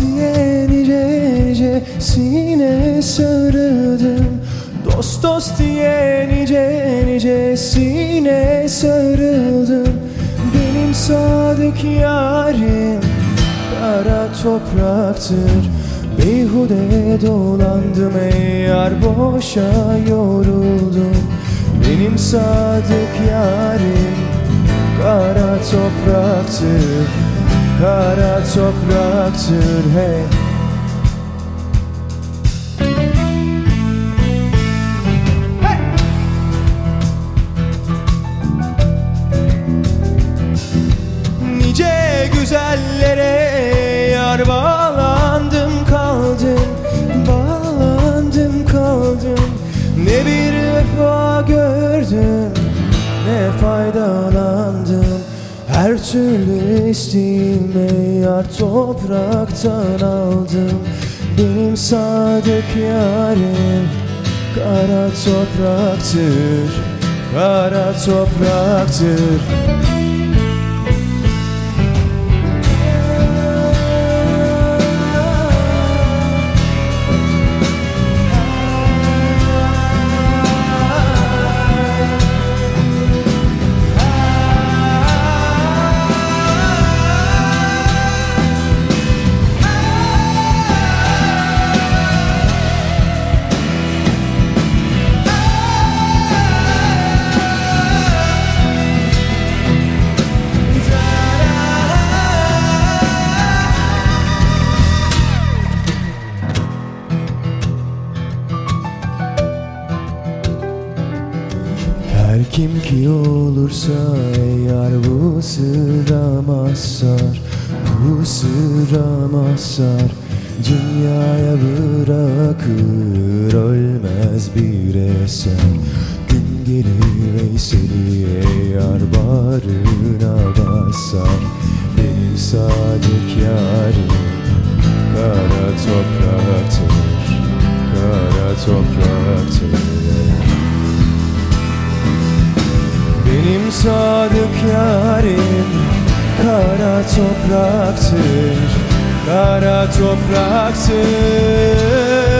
diye nice nicesine sarıldım. Dost dost diye nice nicesine sarıldım. Benim sadık yarim kara topraktır. Beyhude dolandım ey yar, boşa yoruldum. Benim sadık yarim kara topraktır, kara topraktır hey. Nice güzellere yar bağlandım kaldım, bağlandım kaldım. Ne bir vefa gördüm, ne faydalandım. Her türlü isteğimi yar topraktan aldım. Benim sadık yarim kara topraktır, kara topraktır. Her kim ki olursa eğer bu sıra mazhar, bu sıra mazhar, dünyaya bırakır ölmez bir eser. Gün gelir Veysel'i eğer bağrına basar. Benim sadık yarim kara topraktır, kara topraktır. Benim sadık yarim kara topraktır, kara topraktır.